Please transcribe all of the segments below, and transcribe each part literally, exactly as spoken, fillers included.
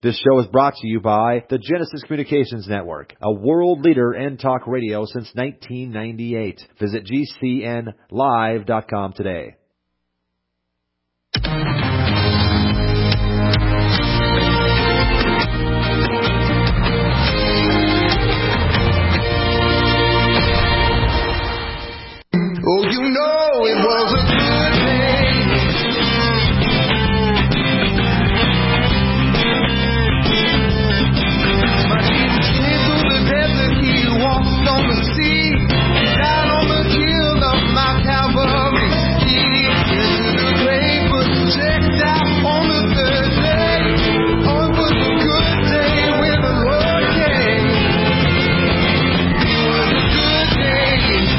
This show is brought to you by the Genesis Communications Network, a world leader in talk radio since nineteen ninety-eight. Visit G C N live dot com today. Oh, you know it was a good day. My Jesus came through the desert, he walked on the sea, died on the hill of Mount Calvary. He entered the grave, but checked out on the third day. Oh, it was a good day when the Lord came. It was a good day.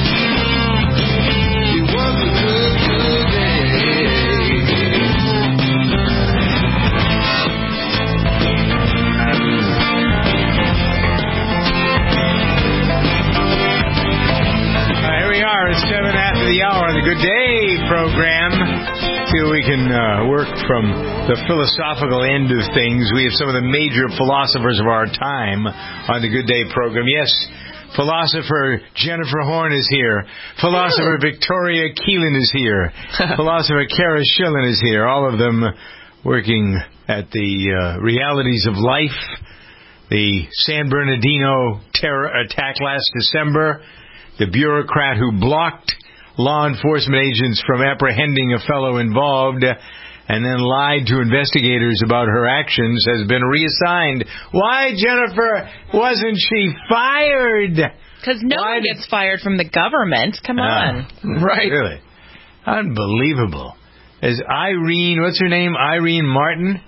Seven after the hour on the Good Day program. Till we can uh, work from the philosophical end of things. We have some of the major philosophers of our time on the Good Day program. Yes, philosopher Jennifer Horn is here. Philosopher Victoria Keelan is here. Philosopher Kara Schillen is here. All of them working at the uh, realities of life. The San Bernardino terror attack last December. The bureaucrat who blocked law enforcement agents from apprehending a fellow involved and then lied to investigators about her actions has been reassigned. Why, Jennifer, wasn't she fired? Because no Why one did... gets fired from the government. Come on. Uh, right. Really. Unbelievable. As Irene, what's her name? Irene Martin.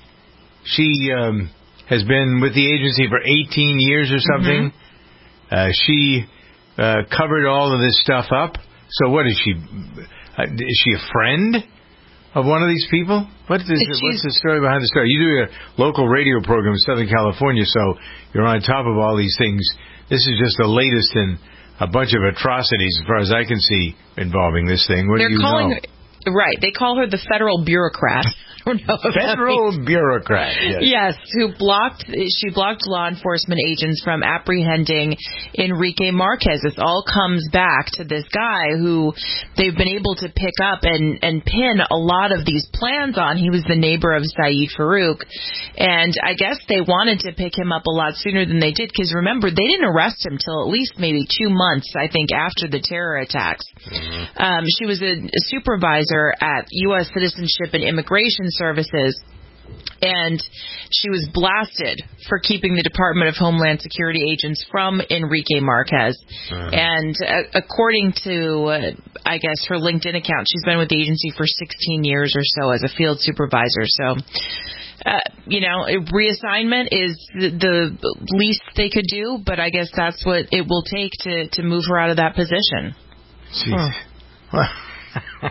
She um, has been with the agency for eighteen years or something. Mm-hmm. Uh, she... Uh, covered all of this stuff up. So what is she? Uh, is she a friend of one of these people? What is it, what's the story behind the story? You do a local radio program in Southern California, so you're on top of all these things. This is just the latest in a bunch of atrocities, as far as I can see, involving this thing. What They're do you calling know? Her, right, they call her the federal bureaucrat. Federal bureaucrat. Yes. yes, who blocked she blocked law enforcement agents from apprehending Enrique Marquez. This all comes back to this guy who they've been able to pick up and, and pin a lot of these plans on. He was the neighbor of Saeed Farouk, and I guess they wanted to pick him up a lot sooner than they did, because remember, they didn't arrest him till at least maybe two months, I think, after the terror attacks. Mm-hmm. Um, she was a, a supervisor at U S Citizenship and Immigration Services, and she was blasted for keeping the Department of Homeland Security agents from Enrique Marquez. Uh-huh. And uh, according to, uh, I guess, her LinkedIn account, she's been with the agency for sixteen years or so as a field supervisor. So, uh, you know, reassignment is the, the least they could do, but I guess that's what it will take to, to move her out of that position. Jeez. Huh.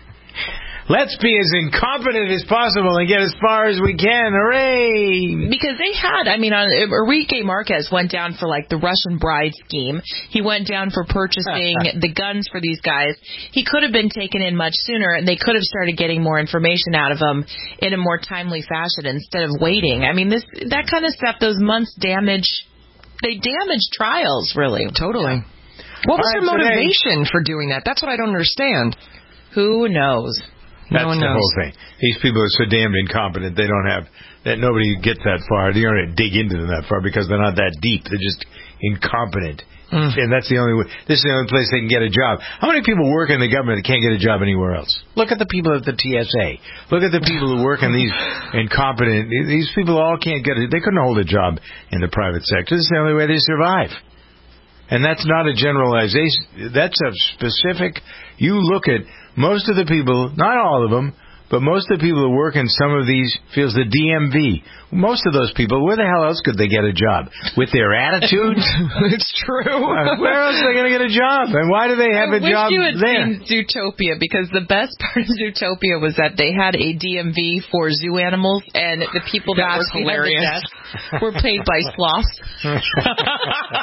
Let's be as incompetent as possible and get as far as we can. Hooray! Because they had, I mean, Enrique Marquez went down for, like, the Russian bride scheme. He went down for purchasing the guns for these guys. He could have been taken in much sooner, and they could have started getting more information out of him in a more timely fashion instead of waiting. I mean, this that kind of stuff, those months damage, they damage trials, really. Totally. What was her motivation for doing that? That's what I don't understand. Who knows? That's no one the knows. whole thing. These people are so damned incompetent, they don't have, that nobody gets that far. You don't dig into them that far because they're not that deep. They're just incompetent. Mm. And that's the only way, this is the only place they can get a job. How many people work in the government that can't get a job anywhere else? Look at the people at the T S A. Look at the people who work in these incompetent, these people all can't get it. They couldn't hold a job in the private sector. This is the only way they survive. And that's not a generalization. That's a specific, you look at most of the people, not all of them, but most of the people who work in some of these fields, the D M V, most of those people, where the hell else could they get a job? With their attitudes? It's true. Uh, where else are they going to get a job? And why do they have I a job there? I wish you had there? seen Zootopia, because the best part of Zootopia was that they had a D M V for zoo animals, and the people that That's were hilarious. at the desk were paid by sloths.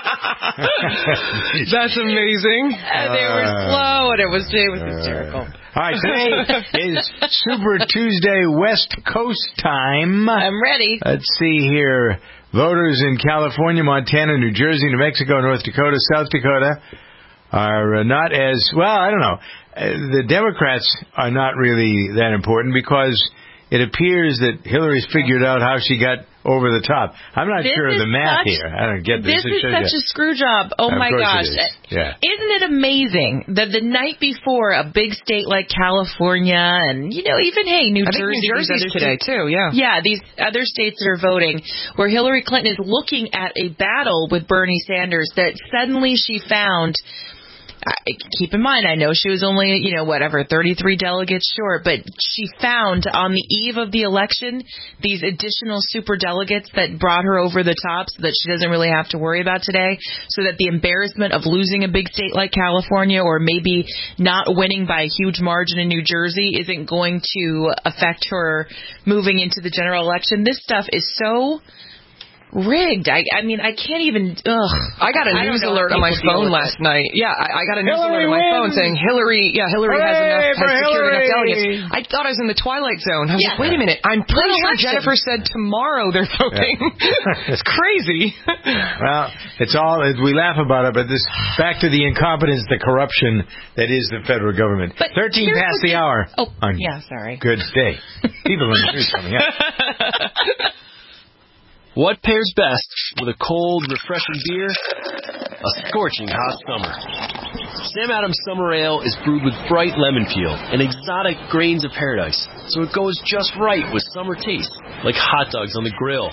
That's amazing. And they were slow, and it was it was hysterical. Uh, All right, today is Super Tuesday West Coast time. I'm ready. Let's see here. Voters in California, Montana, New Jersey, New Mexico, North Dakota, South Dakota are not as, well, I don't know. The Democrats are not really that important because it appears that Hillary's figured out how she got over the top. I'm not this sure of the math such, here. I don't get this. This is such you. a screw job. Oh, of my gosh. It is. Yeah. Isn't it amazing that the night before a big state like California and, you know, even, hey, New I Jersey. New Jersey's today, states, too, yeah. Yeah, these other states that are voting where Hillary Clinton is looking at a battle with Bernie Sanders that suddenly she found. Keep in mind, I know she was only, you know, whatever, thirty-three delegates short, but she found on the eve of the election these additional super delegates that brought her over the top so that she doesn't really have to worry about today, so that the embarrassment of losing a big state like California or maybe not winning by a huge margin in New Jersey isn't going to affect her moving into the general election. This stuff is so rigged. I, I mean, I can't even. Ugh. I got a news alert on my phone last night. Yeah, I, I got a news Hillary alert on my wins. phone saying Hillary. Yeah, Hillary Hooray has enough. Has secured Hillary. enough delegates. I thought I was in the Twilight Zone. I was Yeah. like, wait a minute. I'm pretty What sure election? Jennifer said tomorrow they're voting. It's crazy. Well, it's all, we laugh about it, but this, back to the incompetence, the corruption that is the federal government. But thirteen here's past the the thing- hour. Oh, on yeah, sorry. Good day. People in the news coming up. What pairs best with a cold, refreshing beer? A scorching hot summer. Sam Adams Summer Ale is brewed with bright lemon peel and exotic grains of paradise, so it goes just right with summer taste, like hot dogs on the grill,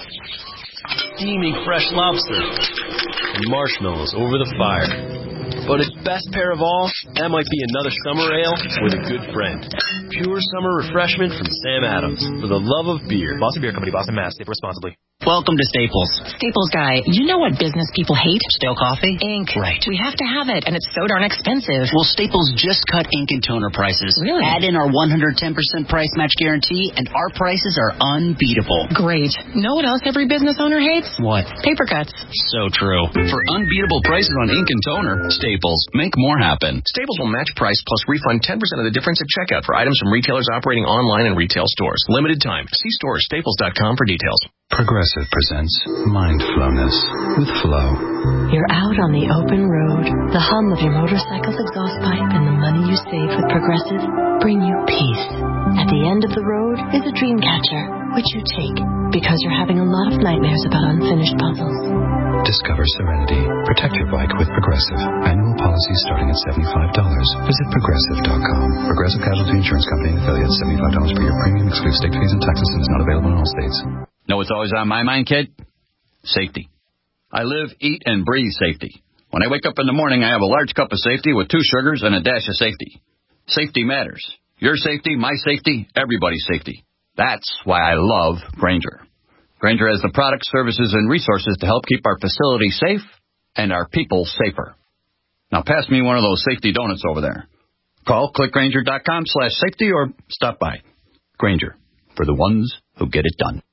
steaming fresh lobster, and marshmallows over the fire. But its best pair of all, that might be another summer ale with a good friend. Pure summer refreshment from Sam Adams, for the love of beer. Boston Beer Company, Boston, Mass. Sip responsibly. Welcome to Staples. Staples guy, you know what business people hate? Stale coffee? Ink. Right. We have to have it, and it's so darn expensive. Well, Staples just cut ink and toner prices. Really? Add in our one hundred ten percent price match guarantee, and our prices are unbeatable. Great. Know what else every business owner hates? What? Paper cuts. So true. For unbeatable prices on ink and toner, Staples. Make more happen. Staples will match price plus refund ten percent of the difference at checkout for items from retailers operating online and retail stores. Limited time. See store at staples dot com for details. Progressive presents Mindflowness with Flo. You're out on the open road. The hum of your motorcycle's exhaust pipe and the money you save with Progressive bring you peace. At the end of the road is a dream catcher, which you take because you're having a lot of nightmares about unfinished puzzles. Discover serenity. Protect your bike with Progressive. Annual policy starting at seventy-five dollars. Visit Progressive dot com. Progressive Casualty Insurance Company and affiliates. seventy-five dollars per year premium. Excludes state fees and taxes and is not available in all states. Know what's always on my mind, kid? Safety. I live, eat, and breathe safety. When I wake up in the morning, I have a large cup of safety with two sugars and a dash of safety. Safety matters. Your safety, my safety, everybody's safety. That's why I love Grainger. Grainger has the products, services, and resources to help keep our facilities safe and our people safer. Now pass me one of those safety donuts over there. Call clickgrainger.com slash safety or stop by. Grainger, for the ones who get it done.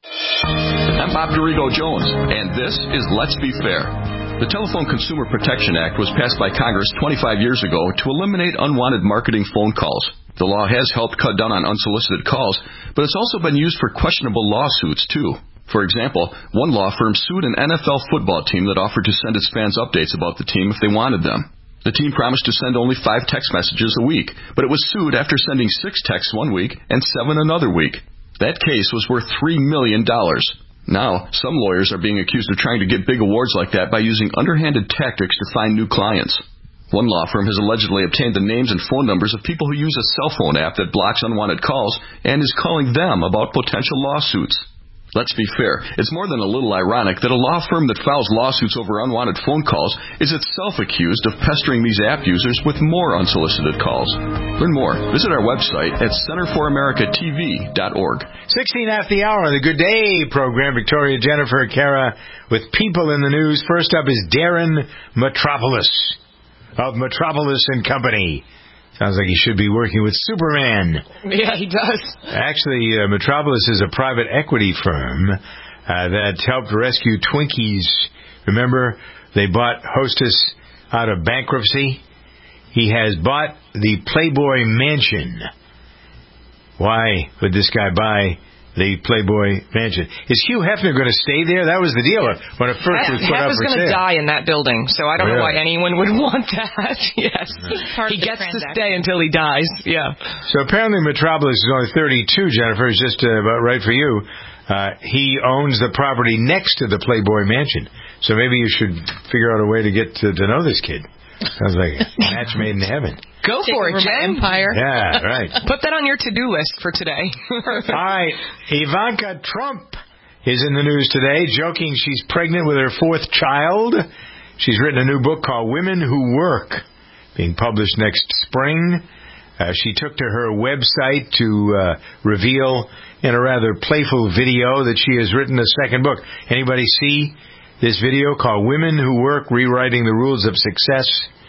I'm Bob Dorigo Jones, and this is Let's Be Fair. The Telephone Consumer Protection Act was passed by Congress twenty-five years ago to eliminate unwanted marketing phone calls. The law has helped cut down on unsolicited calls, but it's also been used for questionable lawsuits, too. For example, one law firm sued an N F L football team that offered to send its fans updates about the team if they wanted them. The team promised to send only five text messages a week, but it was sued after sending six texts one week and seven another week. That case was worth three million dollars. Now, some lawyers are being accused of trying to get big awards like that by using underhanded tactics to find new clients. One law firm has allegedly obtained the names and phone numbers of people who use a cell phone app that blocks unwanted calls and is calling them about potential lawsuits. Let's be fair, it's more than a little ironic that a law firm that files lawsuits over unwanted phone calls is itself accused of pestering these app users with more unsolicited calls. Learn more. Visit our website at center for america t v dot org. sixteen after the hour on the Good Day program. Victoria, Jennifer, Kara with People in the News. First up is Darren Metropolis of Metropolis and Company. Sounds like he should be working with Superman. Yeah, he does. Actually, uh, Metropolis is a private equity firm uh, that helped rescue Twinkies. Remember, they bought Hostess out of bankruptcy. He has bought the Playboy Mansion why would this guy buy the Playboy Mansion? Is Hugh Hefner going to stay there? That was the deal when it first was put up for sale. Hefner's going to die in that building, so I don't really? know why anyone would want that. Yes. He gets to stay until he dies. Yeah. So apparently Metropolis is only thirty-two, Jennifer. It's just uh, about right for you. Uh, he owns the property next to the Playboy Mansion. So maybe you should figure out a way to get to, to know this kid. Sounds like a match made in heaven. Go Take for it, over my Jen. empire. Yeah, right. Put that on your to-do list for today. All right. Ivanka Trump is in the news today, joking she's pregnant with her fourth child. She's written a new book called Women Who Work, being published next spring. Uh, she took to her website to uh, reveal in a rather playful video that she has written a second book. Anybody see this video called Women Who Work, Rewriting the Rules of Success?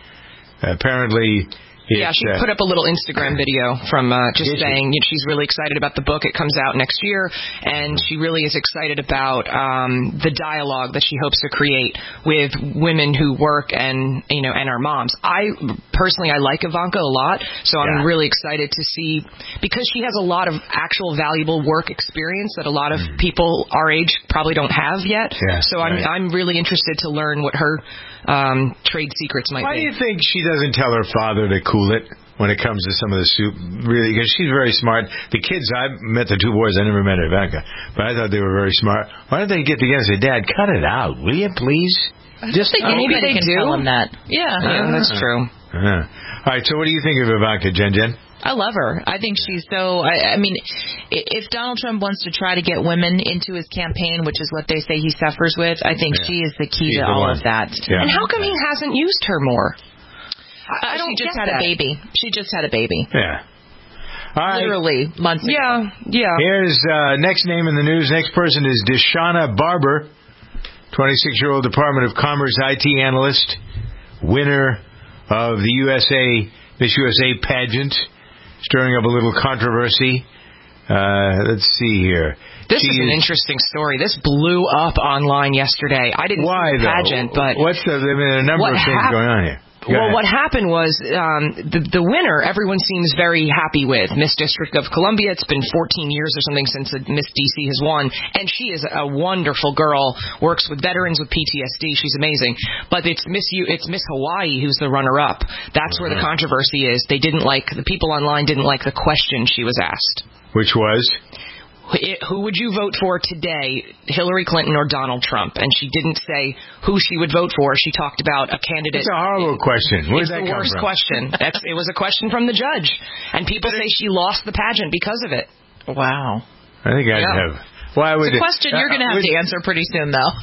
Uh, apparently... Yeah, she uh, put up a little Instagram video from uh, just Did saying she? you know, she's really excited about the book. It comes out next year, and she really is excited about um, the dialogue that she hopes to create with women who work and you know and our moms. I personally I like Ivanka a lot, so I'm Yeah. really excited to see because she has a lot of actual valuable work experience that a lot of Mm. people our age probably don't have yet. Yeah, so I'm right. I'm really interested to learn what her um, trade secrets might Why be. do you think she doesn't tell her father to cool it when it comes to some of the soup? Really, because she's very smart. The kids, I met the two boys. I never met Ivanka, but I thought they were very smart. Why don't they get together and say, "Dad, cut it out, will you, please?" I just think maybe anybody they can do. tell him that. Yeah. Yeah, that's true. Uh-huh. All right. So, what do you think of Ivanka, Jen? Jen? I love her. I think she's so. I, I mean, i- if Donald Trump wants to try to get women into his campaign, which is what they say he suffers with, I think Yeah. she is the key She's to the all one. of that. Yeah. And how come he hasn't used her more? I, I don't she just get had that. a baby. She just had a baby. Yeah. All right. Literally months ago. Yeah, yeah. Here's uh, next name in the news. Next person is Deshauna Barber, twenty-six-year-old Department of Commerce I T analyst, winner of the U S A Miss U S A pageant, stirring up a little controversy. Uh, let's see here. This She is an interesting story. This blew up online yesterday. I didn't Why, see the though? pageant, but What's the, I mean, a number what of things hap- going on here. Go Well, ahead. what happened was um, the the winner. Everyone seems very happy with Miss District of Columbia. It's been fourteen years or something since Miss D C has won, and she is a wonderful girl. Works with veterans with P T S D. She's amazing. But it's Miss U, it's Miss Hawaii who's the runner-up. That's where the controversy is. They didn't like the people online didn't like the question she was asked. Which was? It, who would you vote for today, Hillary Clinton or Donald Trump? And she didn't say who she would vote for. She talked about a candidate. It's a horrible question. Where It's did that the come worst from? question. That's, it was a question from the judge. And people say she lost the pageant because of it. Wow. I think I'd Yeah. have. Why would It's a it- question you're going to uh, have would- to answer pretty soon, though.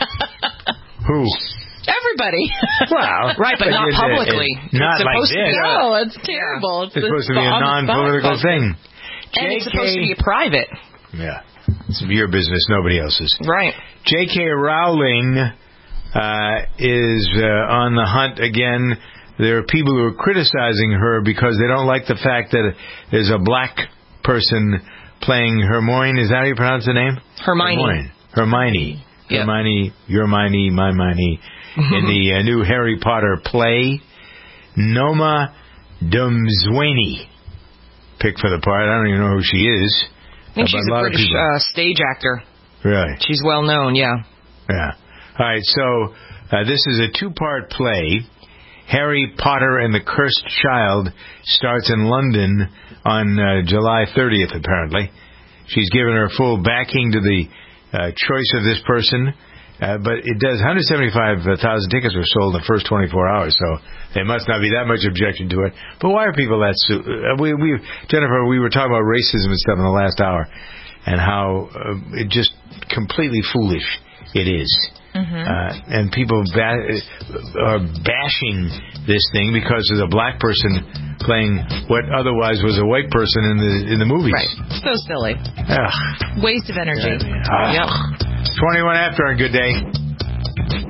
Who? Everybody. Well, Right, but not it- it- publicly. it- not It's like supposed to this. be a- No, it's terrible. It's, It's supposed to be a on the spot non-political question. thing. And it's supposed to be a private. Yeah. It's your business, nobody else's. Right. J K. Rowling uh, is uh, on the hunt again. There are people who are criticizing her because they don't like the fact that there's a black person playing Hermione. Is that how you pronounce the name? Hermione. Hermione. Hermione. Yep. Hermione, your Hermione, my Hermione. In the uh, new Harry Potter play, Noma Dumzwani picked for the part. I don't even know who she is. I think Uh, but she's a a lot of British people- uh, stage actor. Really? She's well known, yeah. Yeah. All right, so uh, this is a two-part play. Harry Potter and the Cursed Child starts in London on uh, July thirtieth, apparently. She's given her full backing to the uh, choice of this person, uh, but it does one hundred seventy-five thousand tickets were sold in the first twenty-four hours, so there must not be that much objection to it. But why are people that... Su- uh, we, we, Jennifer, we were talking about racism and stuff in the last hour, and how uh, it just completely foolish it is. Mm-hmm. Uh, and people ba- are bashing this thing because there's a black person playing what otherwise was a white person in the in the movies. Right. So silly. Ugh. Waste of energy. Ugh. Yep. twenty-one after on Good Day.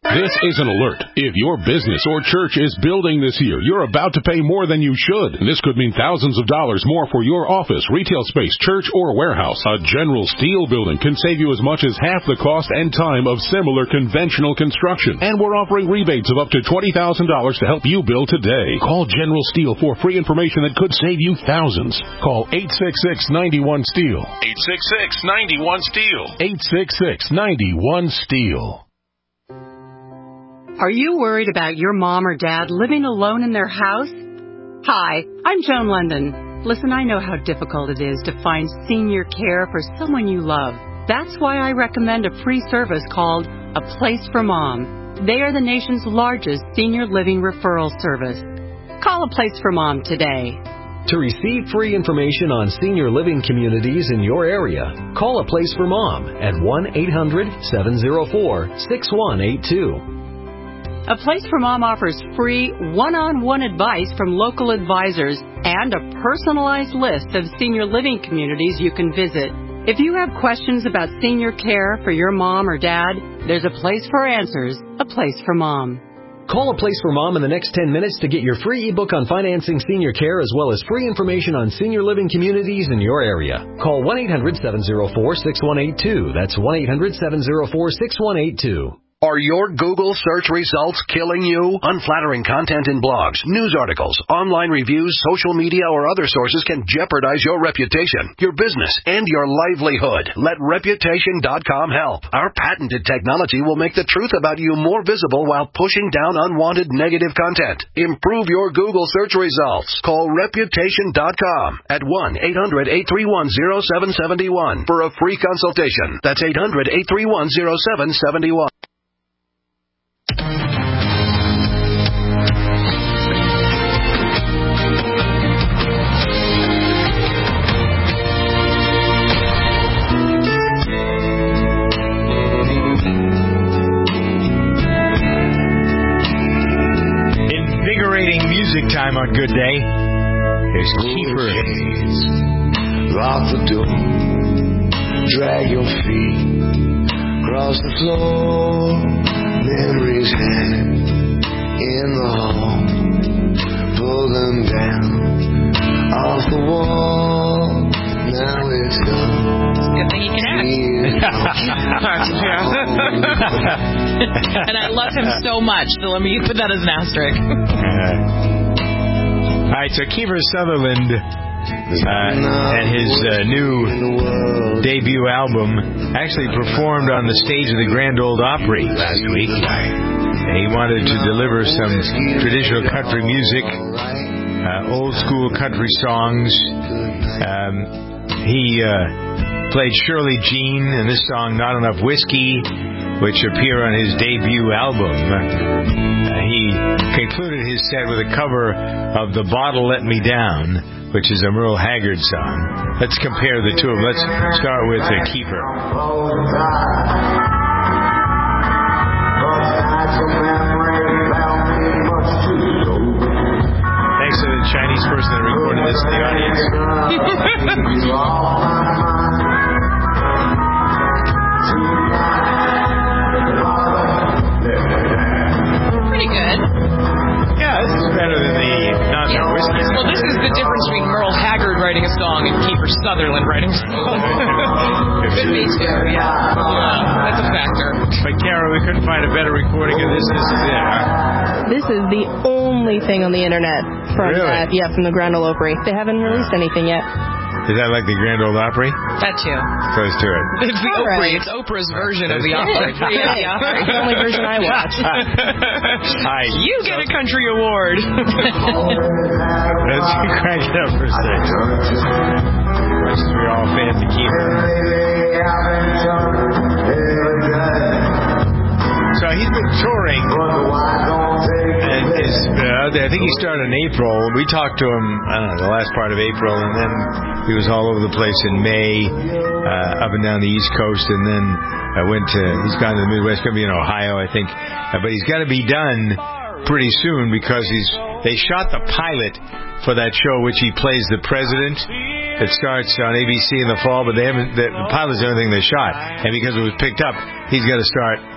This is an alert. If your business or church is building this year, you're about to pay more than you should. This could mean thousands of dollars more for your office, retail space, church, or warehouse. A General Steel building can save you as much as half the cost and time of similar conventional construction. And we're offering rebates of up to twenty thousand dollars to help you build today. Call General Steel for free information that could save you thousands. Call eight six six, nine one, STEEL. eight six six, nine one, STEEL. eight six six, nine one, STEEL. Are you worried about your mom or dad living alone in their house? Hi, I'm Joan London. Listen, I know how difficult it is to find senior care for someone you love. That's why I recommend a free service called A Place for Mom. They are the nation's largest senior living referral service. Call A Place for Mom today. To receive free information on senior living communities in your area, call A Place for Mom at one eight hundred, seven oh four, six one eight two. A Place for Mom offers free one-on-one advice from local advisors and a personalized list of senior living communities you can visit. If you have questions about senior care for your mom or dad, there's a place for answers, A Place for Mom. Call A Place for Mom in the next ten minutes to get your free ebook on financing senior care as well as free information on senior living communities in your area. Call one eight hundred, seven oh four, six one eight two. That's one eight hundred, seven oh four, six one eight two. Are your Google search results killing you? Unflattering content in blogs, news articles, online reviews, social media, or other sources can jeopardize your reputation, your business, and your livelihood. Let Reputation dot com help. Our patented technology will make the truth about you more visible while pushing down unwanted negative content. Improve your Google search results. Call Reputation dot com at one eight hundred, eight three one, oh seven seven one for a free consultation. That's eight hundred, eight three one, oh seven seven one. Invigorating music time on Good Day. Here's Kiefer. Lock the door, drag your feet across the floor. Memories hang in the hall. Pull them down off the wall. Now it's gone. Good thing you can act. And I love him so much, so let me put that as an asterisk. Uh, all right, so Kiefer Sutherland uh, and his uh, new debut album actually performed on the stage of the Grand Ole Opry last week. And he wanted to deliver some traditional country music, uh, old school country songs. Um, he uh, played Shirley Jean and this song, Not Enough Whiskey, which appear on his debut album. Uh, he concluded his set with a cover of The Bottle Let Me Down, which is a Merle Haggard song. Let's compare the two of them. Let's start with uh, Kiefer. Thanks to the Chinese person that recorded this in the audience. Pretty good. Yeah, this is better than the non-Enough Whiskey. Well, this is the difference between Merle Haggard writing a song and Kiefer Sutherland writing a song. Could be too, yeah. yeah. That's a factor. But Kara, we couldn't find a better recording of this. This is it, huh? This is the only thing on the internet from really? that, yeah, from the Grand Ole Opry. They haven't released anything yet. Is that like the Grand Ole Opry? That too. Close to it. It's the Opry. Right. It's Oprah's version of the Opry. Yeah, the Opry. It's the only version I watch. Hi. You get a country award. Let's crank it up for a second. Since we're all fans of Kiefer. So he's been touring, and his, uh, I think he started in April. We talked to him, I don't know, the last part of April, and then he was all over the place in May, uh, up and down the East Coast, and then I went to, he's gone to the Midwest, going to be in Ohio, I think, uh, but he's got to be done pretty soon because he's, they shot the pilot for that show which he plays the president. It starts on A B C in the fall, but they haven't. The, the pilot's the only thing they shot, and because it was picked up, he's got to start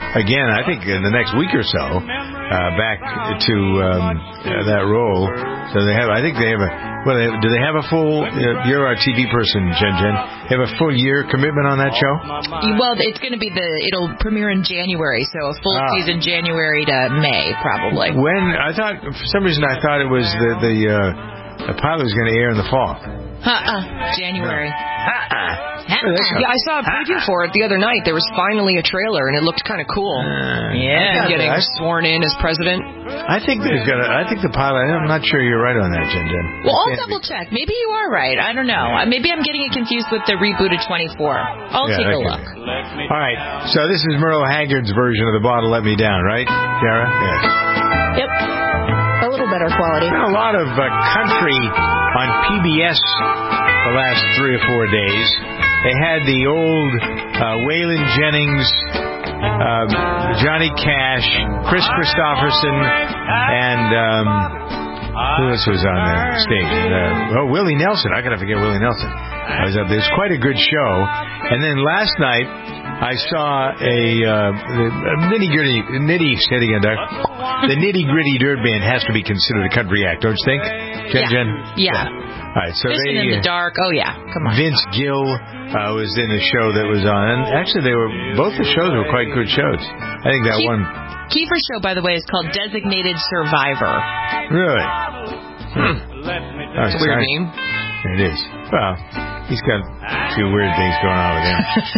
again, I think in the next week or so, uh, back to um, uh, that role. So they have, I think they have a, well, they, do they have a full, uh, you're our T V person, Jen Jen, they have a full year commitment on that show? Well, it's going to be the, it'll premiere in January, so a full Ah. season January to May, probably. When, I thought, for some reason I thought it was the, the, uh, the pilot was going to air in the fall. Uh-uh, January. Uh-uh. Yeah, I saw a preview for it the other night. There was finally a trailer, and it looked kind of cool. Uh, yeah, I- getting I- sworn in as president. I think they've got. A, I think the pilot. I'm not sure you're right on that, Jen Jen. Well, I'll double check. Maybe you are right. I don't know. Uh, Maybe I'm getting it confused with the rebooted twenty-four. I'll Yeah, take a okay. look. All right. So this is Merle Haggard's version of the bottle let me down, right, Kara? Yeah. Yep. A little better quality. Been a lot of uh, country on P B S the last three or four days. They had the old uh, Waylon Jennings, uh, Johnny Cash, Chris Christopherson, and um, who else was on the stage? Uh, oh, Willie Nelson. I gotta forget Willie Nelson. I was up there. It was quite a good show. And then last night, I saw a, uh, a nitty gritty, nitty, say it again, Doc. The nitty gritty dirt band has to be considered a country act, don't you think? Jen, Yeah. Jen? Yeah. All right, so Fishing they, in the uh, dark. Oh, yeah. Come on. Vince Gill uh, was in the show that was on, and actually, they were both the shows were quite good shows. I think that Keith- one Kiefer's show, by the way, is called Designated Survivor. really. Hmm. It's a weird name. It is. Well, he's got a few weird things going on with him.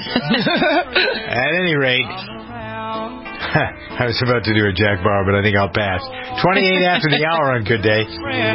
At any rate, I was about to do a Jack Bauer, but I think I'll pass. twenty-eight after the hour on Good Day.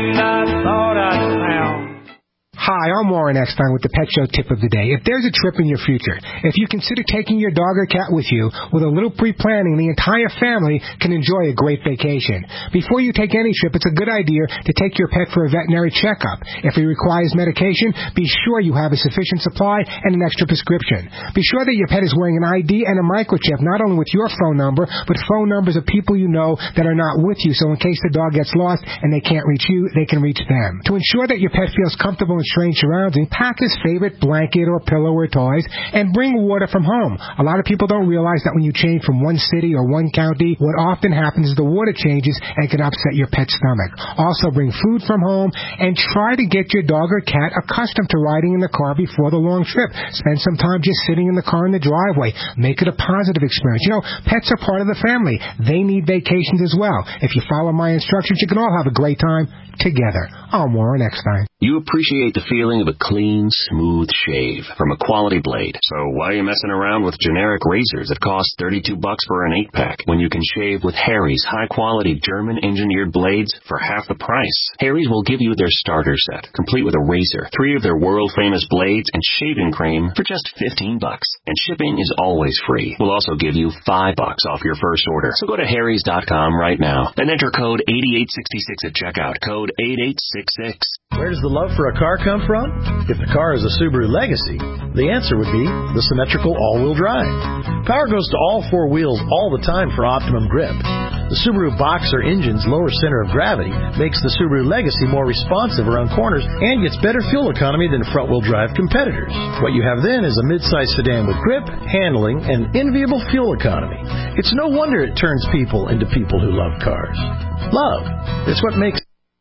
Hi, I'm Warren Eckstein with the Pet Show Tip of the Day. If there's a trip in your future, if you consider taking your dog or cat with you, with a little pre-planning, the entire family can enjoy a great vacation. Before you take any trip, it's a good idea to take your pet for a veterinary checkup. If he requires medication, be sure you have a sufficient supply and an extra prescription. Be sure that your pet is wearing an I D and a microchip, not only with your phone number, but phone numbers of people you know that are not with you, so in case the dog gets lost and they can't reach you, they can reach them. To ensure that your pet feels comfortable in strange surroundings, pack his favorite blanket or pillow or toys, and bring water from home. A lot of people don't realize that when you change from one city or one county, what often happens is the water changes and can upset your pet's stomach. Also, bring food from home and try to get your dog or cat accustomed to riding in the car before the long trip. Spend some time just sitting in the car in the driveway. Make it a positive experience. You know, pets are part of the family. They need vacations as well. If you follow my instructions, you can all have a great time together. I'm Warren Eckstein. You appreciate the feeling of a clean, smooth shave from a quality blade. So why are you messing around with generic razors that cost thirty-two bucks for an eight-pack when you can shave with Harry's high-quality German-engineered blades for half the price? Harry's will give you their starter set, complete with a razor, three of their world-famous blades, and shaving cream for just fifteen bucks. And shipping is always free. We'll also give you five bucks off your first order. So go to harrys dot com right now and enter code eighty-eight sixty-six at checkout. Code eighty-eight sixty-six. Where does the love for a car come from? If the car is a Subaru Legacy, the answer would be the symmetrical all-wheel drive. Power goes to all four wheels all the time for optimum grip. The Subaru Boxer engine's lower center of gravity makes the Subaru Legacy more responsive around corners and gets better fuel economy than front-wheel drive competitors. What you have then is a mid-size sedan with grip, handling, and enviable fuel economy. It's no wonder it turns people into people who love cars. Love. It's what makes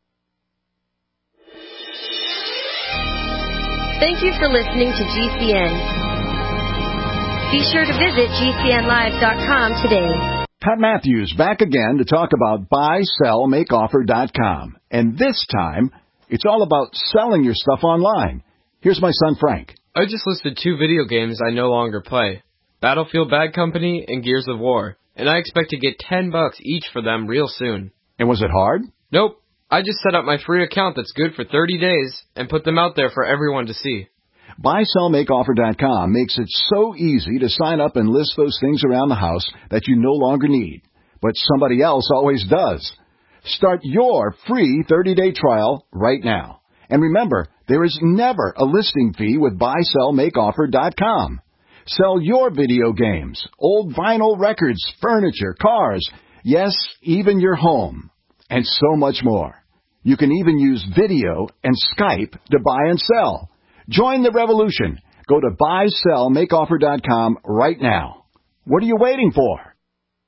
Thank you for listening to G C N. Be sure to visit G C N live dot com today. Pat Matthews back again to talk about buy sell make offer dot com. And this time, it's all about selling your stuff online. Here's my son Frank. I just listed two video games I no longer play, Battlefield Bad Company and Gears of War, and I expect to get ten bucks each for them real soon. And was it hard? Nope. I just set up my free account that's good for thirty days and put them out there for everyone to see. buy sell make offer dot com makes it so easy to sign up and list those things around the house that you no longer need, but somebody else always does. Start your free thirty-day trial right now. And remember, there is never a listing fee with buy sell make offer dot com. Sell your video games, old vinyl records, furniture, cars, yes, even your home, and so much more. You can even use video and Skype to buy and sell. Join the revolution. Go to buy sell make offer dot com right now. What are you waiting for?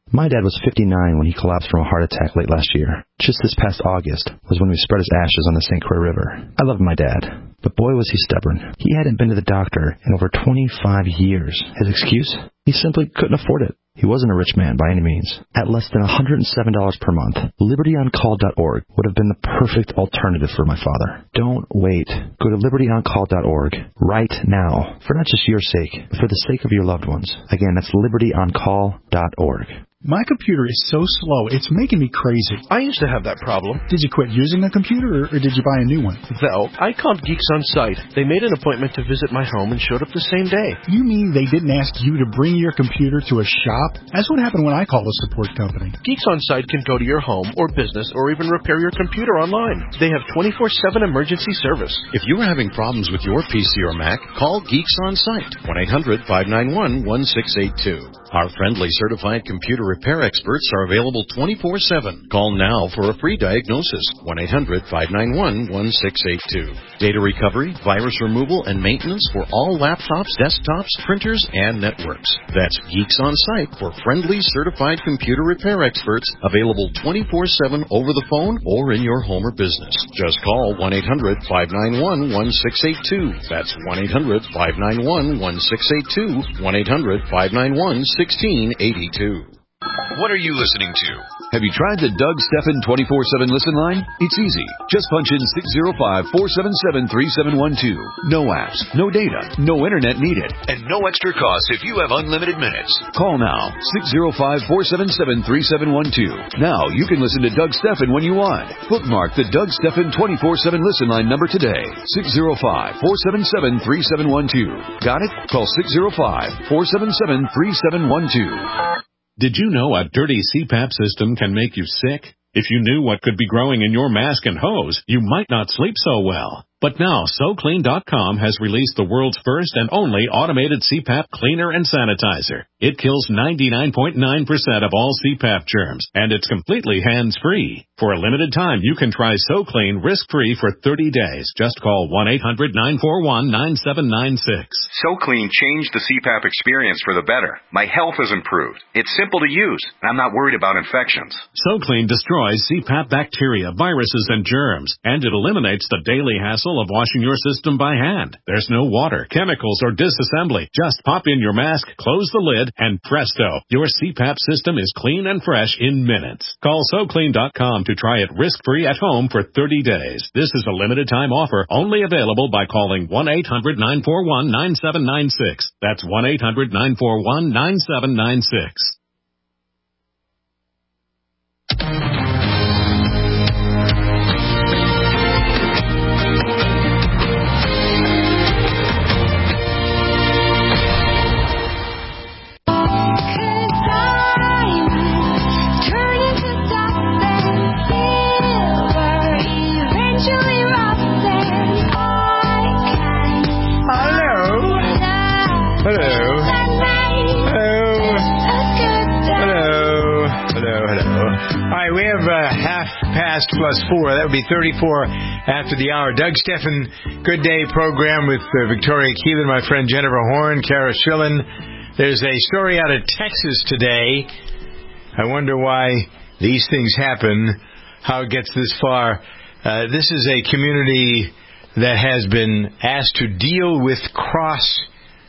My dad was fifty-nine when he collapsed from a heart attack late last year. Just this past August was when we spread his ashes on the Saint Croix River. I loved my dad, but boy was he stubborn. He hadn't been to the doctor in over twenty-five years. His excuse? He simply couldn't afford it. He wasn't a rich man by any means. At less than one hundred seven dollars per month, liberty on call dot org would have been the perfect alternative for my father. Don't wait. Go to liberty on call dot org right now, for not just your sake, but for the sake of your loved ones. Again, that's liberty on call dot org. My computer is so slow, it's making me crazy. I used to have that problem. Did you quit using a computer, or, or did you buy a new one? Well, I called Geeks On Site. They made an appointment to visit my home and showed up the same day. You mean they didn't ask you to bring your computer to a shop? That's what happened when I called a support company. Geeks On Site can go to your home or business or even repair your computer online. They have twenty-four seven emergency service. If you are having problems with your P C or Mac, call Geeks On Site, one eight hundred five nine one one six eight two. Our friendly certified computer repair experts are available twenty-four seven. Call now for a free diagnosis, one eight hundred five nine one one six eight two. Data recovery, virus removal, and maintenance for all laptops, desktops, printers, and networks. That's Geeks On Site for friendly certified computer repair experts, available twenty-four seven over the phone or in your home or business. Just call one eight hundred five nine one one six eight two. That's one eight hundred five nine one one six eight two, one eight hundred five nine one one six eight two. What are you listening to? Have you tried the Doug Stephan twenty-four seven listen line? It's easy. Just punch in six zero five, four seven seven, three seven one two. No apps, no data, no internet needed, and no extra cost if you have unlimited minutes. Call now, six zero five, four seven seven, three seven one two. Now you can listen to Doug Stephan when you want. Bookmark the Doug Stephan twenty-four seven listen line number today, six zero five, four seven seven, three seven one two. Got it? Call six zero five, four seven seven, three seven one two. Did you know a dirty C PAP system can make you sick? If you knew what could be growing in your mask and hose, you might not sleep so well. But now, So Clean dot com has released the world's first and only automated C PAP cleaner and sanitizer. It kills ninety-nine point nine percent of all C PAP germs, and it's completely hands-free. For a limited time, you can try So Clean risk-free for thirty days. Just call one eight hundred nine four one nine seven nine six. So Clean changed the C PAP experience for the better. My health has improved. It's simple to use, and I'm not worried about infections. So Clean destroys C PAP bacteria, viruses, and germs, and it eliminates the daily hassle of washing your system by hand. There's no water, chemicals, or disassembly. Just pop in your mask, close the lid, and presto, your C PAP system is clean and fresh in minutes. Call So Clean dot com to try it risk-free at home for thirty days. This is a limited-time offer, only available by calling one eight hundred nine four one nine seven nine six. That's one eight hundred nine four one nine seven nine six. Plus four. That would be thirty-four after the hour. Doug Stephan, Good Day program with uh, Victoria Keelan, my friend Jennifer Horn, Kara Schillen. There's a story out of Texas today. I wonder why these things happen, how it gets this far. Uh, this is a community that has been asked to deal with cross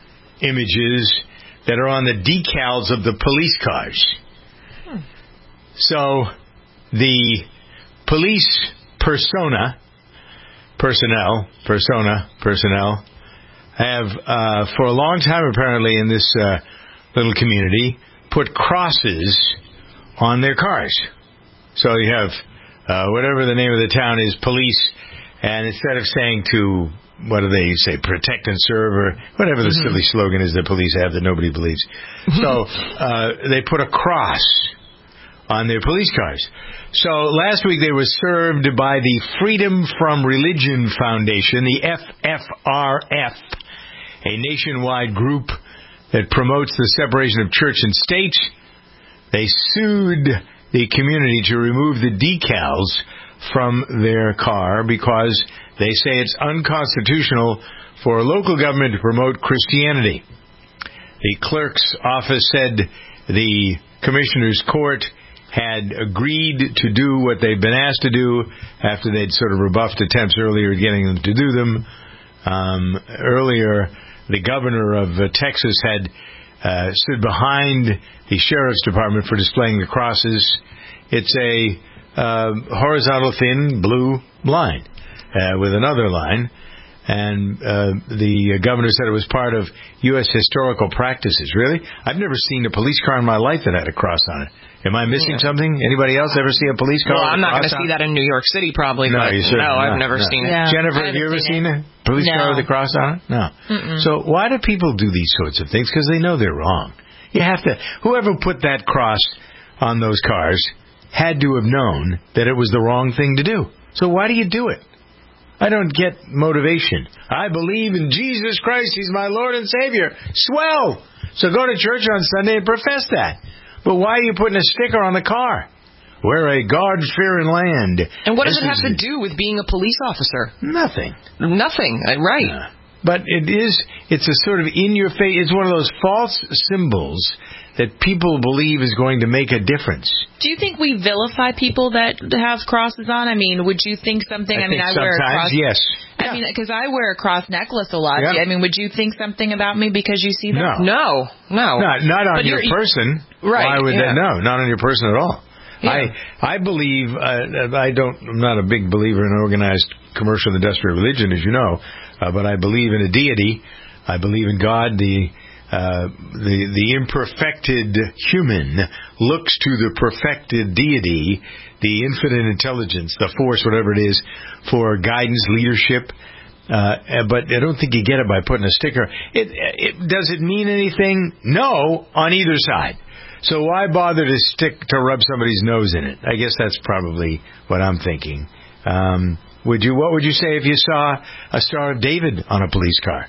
images that are on the decals of the police cars. Hmm. So the police persona, personnel, persona, personnel, have, uh, for a long time apparently in this uh, little community, put crosses on their cars. So you have, uh, whatever the name of the town is, police, and instead of saying to, what do they say, protect and serve, or whatever the mm-hmm. silly slogan is that police have that nobody believes. So uh, they put a cross on their police cars. So last week they were served by the Freedom from Religion Foundation, the F F R F, a nationwide group that promotes the separation of church and state. They sued the community to remove the decals from their car because they say it's unconstitutional for a local government to promote Christianity. The clerk's office said the Commissioner's Court had agreed to do what they'd been asked to do after they'd sort of rebuffed attempts earlier at getting them to do them. Um, earlier, the governor of uh, Texas had uh, stood behind the sheriff's department for displaying the crosses. It's a uh, horizontal thin blue line uh, with another line. And uh, the governor said it was part of U S historical practices. Really? I've never seen a police car in my life that had a cross on it. Am I missing yeah. something? Anybody else ever see a police car? Well, I'm not going to see that in New York City, probably. No, but you no, I've no, never no. seen it. Yeah. Jennifer, have you ever seen, seen a police no. car with a cross on it? No. Mm-mm. So why do people do these sorts of things? Because they know they're wrong. You have to. Whoever put that cross on those cars had to have known that it was the wrong thing to do. So why do you do it? I don't get motivation. I believe in Jesus Christ. He's my Lord and Savior. Swell. So go to church on Sunday and profess that. But why are you putting a sticker on the car? We're a God-fearing land. And what does this it have to do with being a police officer? Nothing. Nothing. Right. Yeah. But it is, it's a sort of in-your-face, it's one of those false symbols that people believe is going to make a difference. Do you think we vilify people that have crosses on? I mean, would you think something, I, I mean, think I wear a cross. yes. I yeah. mean, because I wear a cross necklace a lot. Yeah. I mean, would you think something about me because you see that? No. No. No. Not, not on but your person. Right. Why would yeah. that? No, not on your person at all. Yeah. I I believe uh, I don't. I'm not a big believer in organized commercial industrial religion, as you know, uh, but I believe in a deity. I believe in God. The uh, the the imperfected human looks to the perfected deity, the infinite intelligence, the force, whatever it is, for guidance, leadership. Uh, but I don't think you get it by putting a sticker. It, it does it mean anything? No, on either side. So why bother to stick to rub somebody's nose in it? I guess that's probably what I'm thinking. Um, would you? What would you say if you saw a Star of David on a police car?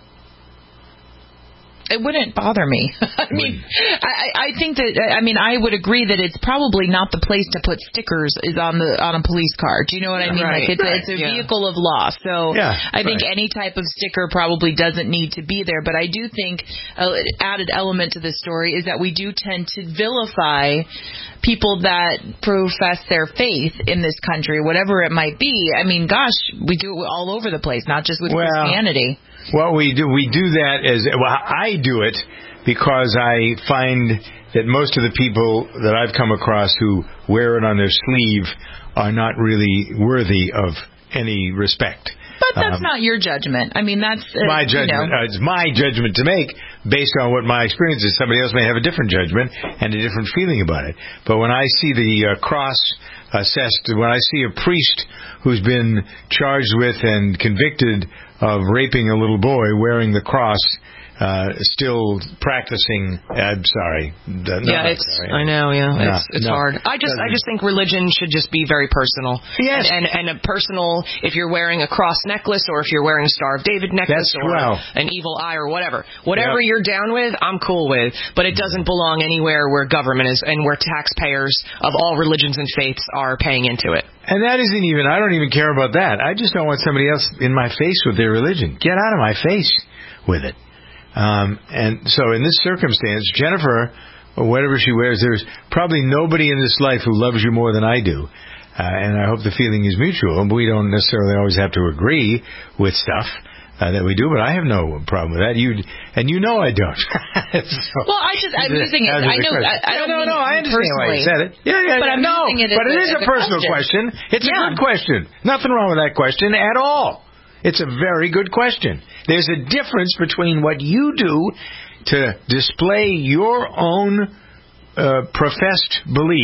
It wouldn't bother me. I mean, I, I think that, I mean, I would agree that it's probably not the place to put stickers is on the on a police car. Do you know what I mean? Right, like it's, right, it's a yeah. vehicle of law. So yeah, I think right. any type of sticker probably doesn't need to be there. But I do think an added element to this story is that we do tend to vilify people that profess their faith in this country, whatever it might be. I mean, gosh, we do it all over the place, not just with well, Christianity. Well, we do we do that as well. I do it because I find that most of the people that I've come across who wear it on their sleeve are not really worthy of any respect. But that's um, not your judgment. I mean, that's uh, my judgment. You know. uh, it's my judgment to make based on what my experience is. Somebody else may have a different judgment and a different feeling about it. But when I see the uh, cross assessed, when I see a priest who's been charged with and convicted of raping a little boy wearing the cross, uh, still practicing. I'm sorry. No, yeah, it's. Sorry. I know. Yeah, no, it's it's no. hard. I just I just think religion should just be very personal. Yes. And, and and a personal. If you're wearing a cross necklace, or if you're wearing a Star of David necklace, That's or well. an evil eye, or whatever, whatever Yep. you're down with, I'm cool with. But it doesn't belong anywhere where government is and where taxpayers of all religions and faiths are paying into it. And that isn't even. I don't even care about that. I just don't want somebody else in my face with their religion. Get out of my face with it. Um, and so in this circumstance, Jennifer, or whatever she wears, there's probably nobody in this life who loves you more than I do. Uh, and I hope the feeling is mutual. And we don't necessarily always have to agree with stuff uh, that we do, but I have no problem with that. You and you know I don't. so, well, I just I'm using it. I know. I, I don't no, no, no. I understand personally. why you said it. Yeah, yeah. But yeah. I'm no, using it as but it a, is a, a personal question. question. It's yeah. a good question. Nothing wrong with that question at all. It's a very good question. There's a difference between what you do to display your own uh, professed belief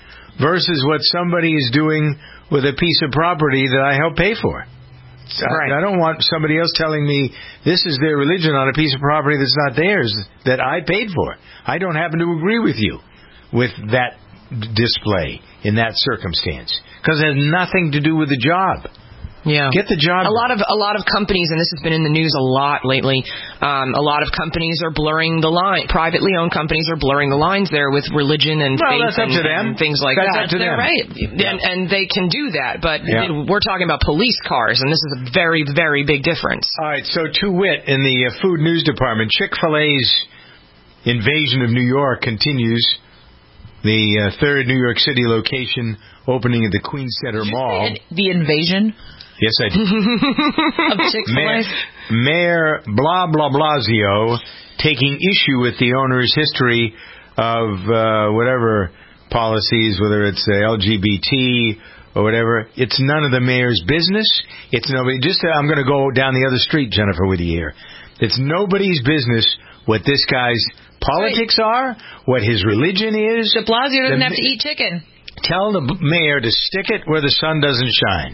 versus what somebody is doing with a piece of property that I help pay for. Right. I, I don't want somebody else telling me this is their religion on a piece of property that's not theirs that I paid for. I don't happen to agree with you with that display in that circumstance because it has nothing to do with the job. Yeah, get the job. A lot of a lot of companies, and this has been in the news a lot lately. Um, a lot of companies are blurring the line. Privately owned companies are blurring the lines there with religion and well, faith that's up and, to them. and things like that's that. Up to They're them. right, yeah. and, and they can do that. But yeah. we're talking about police cars, and this is a very, very big difference. All right. So, to wit, in the uh, Food News Department, Chick-fil-A's invasion of New York continues. the uh, third New York City location opening at the Queens Center Mall. And the invasion? Yes, I did. Of Chick-fil-A? Mayor, Mayor blah, blah, Blasio taking issue with the owner's history of uh, whatever policies, whether it's uh, L G B T or whatever. It's none of the mayor's business. It's nobody. Just uh, I'm going to go down the other street, Jennifer, with you here. It's nobody's business what this guy's politics are, what his religion is. De Blasio doesn't the, have to eat chicken. Tell the mayor to stick it where the sun doesn't shine.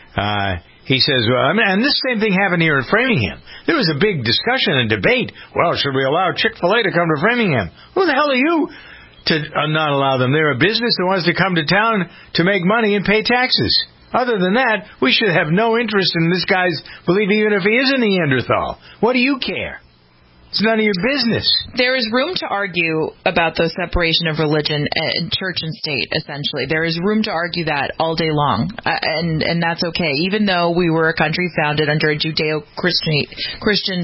Uh, he says, well, I mean, and this same thing happened here in Framingham. There was a big discussion and debate. Well, should we allow Chick-fil-A to come to Framingham? Who the hell are you to uh, not allow them? They're a business that wants to come to town to make money and pay taxes. Other than that, we should have no interest in this guy's belief, even if he is a Neanderthal. What do you care? It's none of your business. There is room to argue about the separation of religion and church and state, essentially. There is room to argue that all day long, uh, and and that's okay, even though we were a country founded under a Judeo-Christian Christian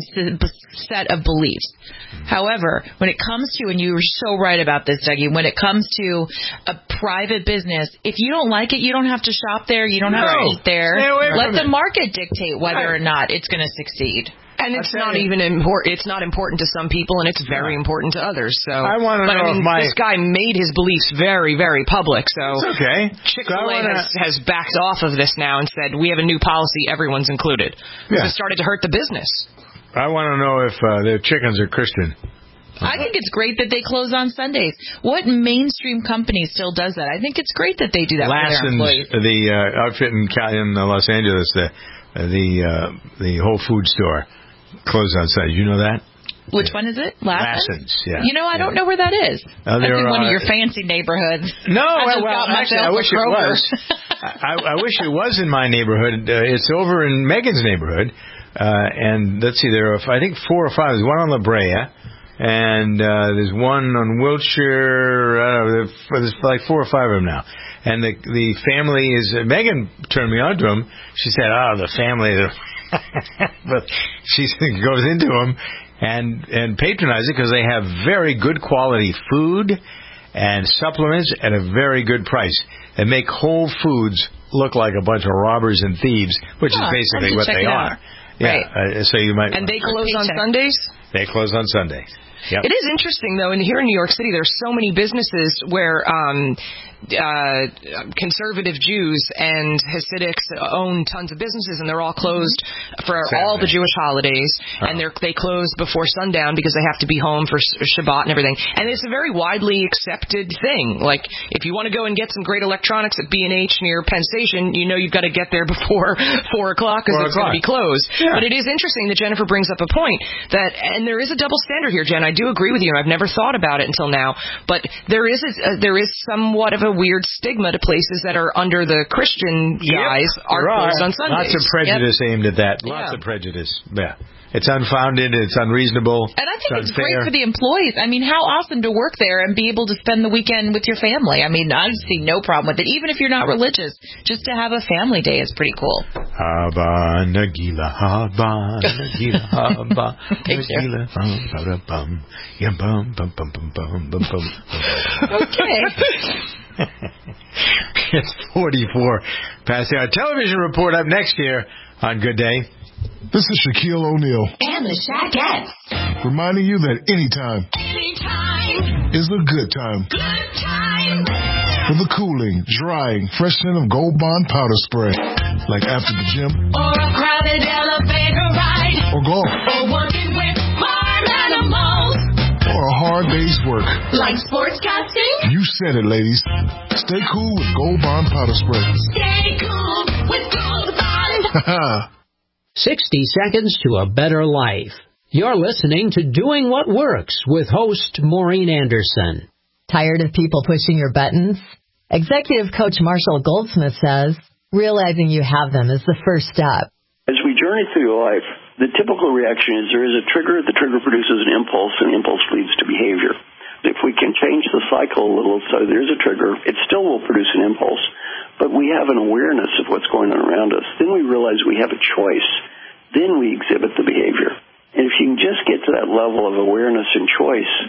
set of beliefs. However, when it comes to, and you were so right about this, Dougie, when it comes to a private business, if you don't like it, you don't have to shop there, you don't have No. to eat there. Stay away Let from the it. market dictate whether or not it's going to succeed. And it's not even important. It's not important to some people, and it's very important to others. So I want to but know I mean, if my this guy made his beliefs very, very public. So It's okay. Chick-fil-A So I wanna- has, has backed off of this now and said we have a new policy. Everyone's included. Yeah. It started to hurt the business. I want to know if uh, their chickens are Christian. I think it's great that they close on Sundays. What mainstream company still does that? I think it's great that they do that for their Lassen's, employees. the uh, outfit in, Cal- in uh, Los Angeles, the uh, the uh, the Whole Food store, closed on Sunday. You know that? Which one is it? Lassen's? Lassen's, yeah. You know, I don't know where that is. Uh, That's they're, in one uh, of your fancy neighborhoods. No, I just well, got actually, I myself a wish it Kroger. was. I, I wish it was in my neighborhood. Uh, it's over in Megan's neighborhood, uh, and let's see, there are I think four or five. There's one on La Brea, and uh, there's one on Wilshire. I don't know, there's like four or five of them now. And the the family is uh, Megan turned me on to them. She said, "Oh, the family." But she goes into them and and patronizes it because they have very good quality food and supplements at a very good price. They make Whole Foods look like a bunch of robbers and thieves, which Huh, is I basically should what check they it out. are. Yeah. Right. Uh, so you might. And they close on Sundays? They close on Sunday. Yep. It is interesting, though, and here in New York City, there's so many businesses where um, uh, conservative Jews and Hasidics own tons of businesses, and they're all closed for Saturday. all the Jewish holidays, Oh. and they're they close before sundown because they have to be home for Shabbat and everything. And it's a very widely accepted thing. Like, if you want to go and get some great electronics at B and H near Penn Station, you know you've got to get there before four o'clock because Four it's going to be o'clock. closed. Yeah. But it is interesting that Jennifer brings up a point that, and there is a double standard here, Jen. I do agree with you, and I've never thought about it until now. But there is a, uh, there is somewhat of a weird stigma to places that are under the Christian guys Yep. are There closed on Sundays. Lots of prejudice Yep. aimed at that. Lots Yeah. of prejudice. Yeah. It's unfounded. It's unreasonable. And I think it's, unfair. great for the employees. I mean, how awesome to work there and be able to spend the weekend with your family. I mean, I see no problem with it, even if you're not religious. Just to have a family day is pretty cool. Haba Nagila, Haba Nagila, Haba Nagila, bum bum bum, yeah bum bum bum bum bum bum bum. Okay. It's forty-four past the hour. Television report up next year on Good Day. This is Shaquille O'Neal, And the Shaquettes. reminding you that anytime Anytime. is a good time Good time. for the cooling, drying, fresh scent of Gold Bond powder spray. Like after the gym Or a crowded elevator ride. or golf Or working with farm animals. or a hard day's work. Like sportscasting. You said it, ladies. Stay cool with Gold Bond powder spray. Stay cool with Gold Bond. sixty seconds to a better life. You're listening to Doing What Works with host Maureen Anderson. Tired of people pushing your buttons? Executive coach Marshall Goldsmith says, realizing you have them is the first step. As we journey through life, the typical reaction is there is a trigger, the trigger produces an impulse, and the impulse leads to behavior. If we can change the cycle a little, so there's a trigger, it still will produce an impulse, but we have an awareness of what's going on around us. Then we realize we have a choice. Then we exhibit the behavior. And if you can just get to that level of awareness and choice,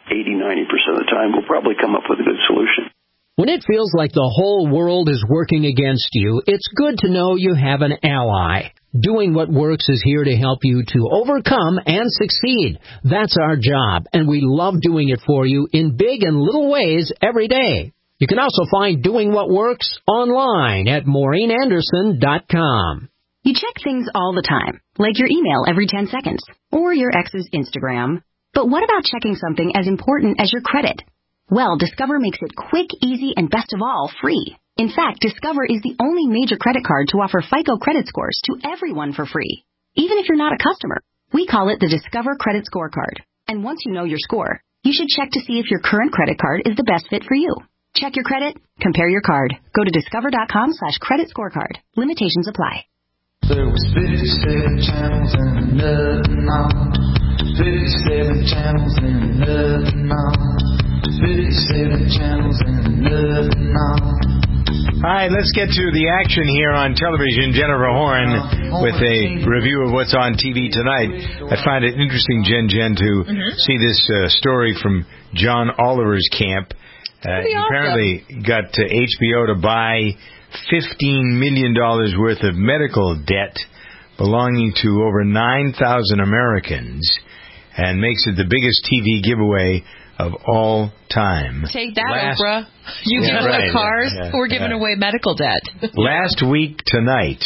eighty, ninety percent of the time, we'll probably come up with a good solution. When it feels like the whole world is working against you, it's good to know you have an ally. Doing What Works is here to help you to overcome and succeed. That's our job, and we love doing it for you in big and little ways every day. You can also find Doing What Works online at maureen anderson dot com. You check things all the time, like your email every ten seconds, or your ex's Instagram. But what about checking something as important as your credit? Well, Discover makes it quick, easy, and best of all, free. In fact, Discover is the only major credit card to offer FICO credit scores to everyone for free, even if you're not a customer. We call it the Discover Credit Scorecard. And once you know your score, you should check to see if your current credit card is the best fit for you. Check your credit, compare your card. Go to discover.com slash credit scorecard. Limitations apply. There was fifty-seven channels and nothing on. fifty-seven channels and nothing on. fifty-seven channels and nothing on. All right, let's get to the action here on television. Jennifer Horn with a review of what's on T V tonight. I find it interesting, Jen Jen, to mm-hmm. see this uh, story from John Oliver's camp. Uh, he awesome. apparently got uh, H B O to buy fifteen million dollars worth of medical debt belonging to over nine thousand Americans and makes it the biggest T V giveaway of all time. Take that, Last, Oprah. You yeah, give right, away cars, yeah, yeah, we're giving yeah. away medical debt. Last week tonight,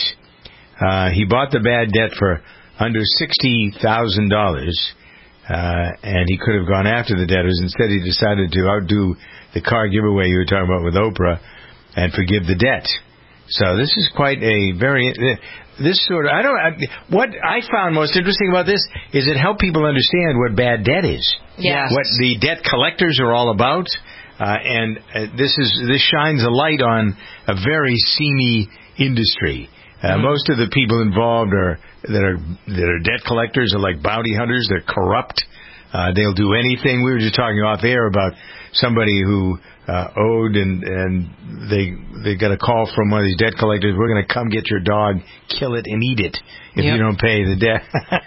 uh, he bought the bad debt for under sixty thousand dollars, uh, and he could have gone after the debtors. Instead, he decided to outdo the car giveaway you were talking about with Oprah and forgive the debt. So this is quite a very... This sort of... I don't... I, what I found most interesting about this is it helped people understand what bad debt is. Yes. What the debt collectors are all about. Uh, and uh, this is this shines a light on a very seamy industry. Uh, mm-hmm. Most of the people involved are that are that are debt collectors are like bounty hunters. They're corrupt. Uh, they'll do anything. We were just talking off air about somebody who uh, owed and and they they got a call from one of these debt collectors. We're going to come get your dog, kill it, and eat it if yep. you don't pay the debt.